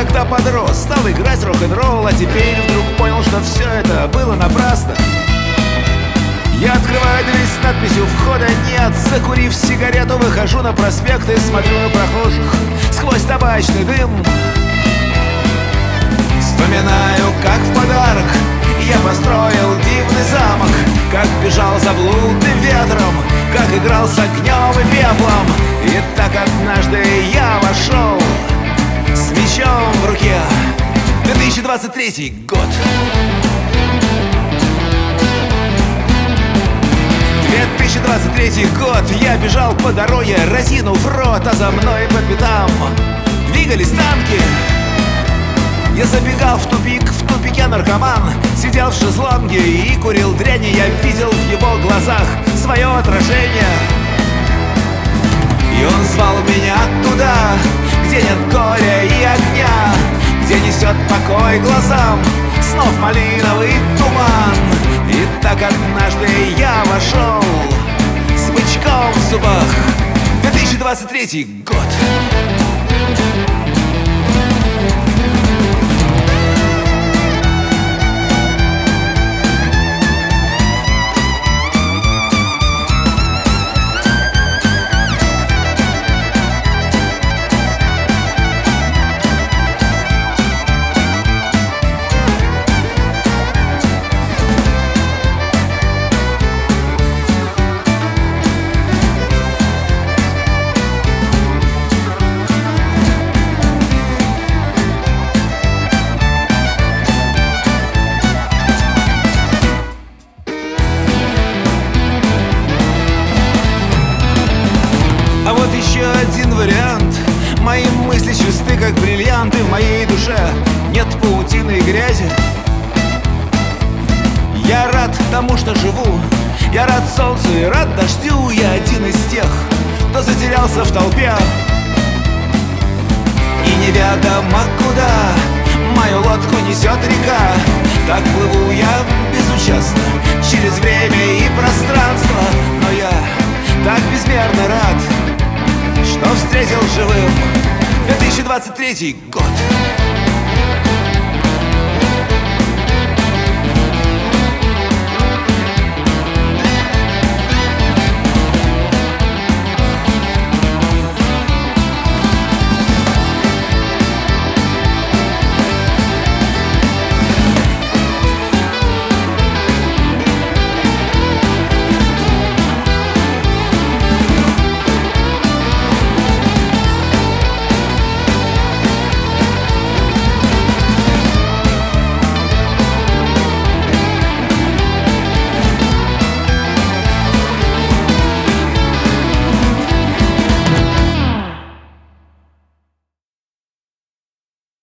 когда подрос, стал играть рок-н-ролл, а теперь вдруг понял, что все это было напрасно. Я открываю дверь с надписью «Входа нет». Закурив сигарету, выхожу на проспект и смотрю на прохожих сквозь табачный дым. Вспоминаю, как в подарок я построил дивный замок, как бежал за блудным ветром, как играл с огнем и пеплом. И так однажды я вошел с мечом в руке. 2023 год. 2023 год. Я бежал по дороге, разинув рот, а за мной по пятам двигались танки. Я забегал в тупике наркоман сидел в шезлонге и курил дрянь. Я видел в его глазах свое отражение, и он звал меня туда, где нет горя и огня, где несет покой глазам снов малиновый туман. И так однажды я вошел с бычком в зубах. 2023 год. А вот еще один вариант. Мои мысли чисты, как бриллианты. В моей душе нет паутины и грязи. Я рад тому, что живу. Я рад солнцу и рад дождю. Я один из тех, кто затерялся в толпе, и неведомо куда мою лодку несет река. Так плыву я безучастно через время и пространство. Но я так безмерно рад, что встретил живым 2023 год.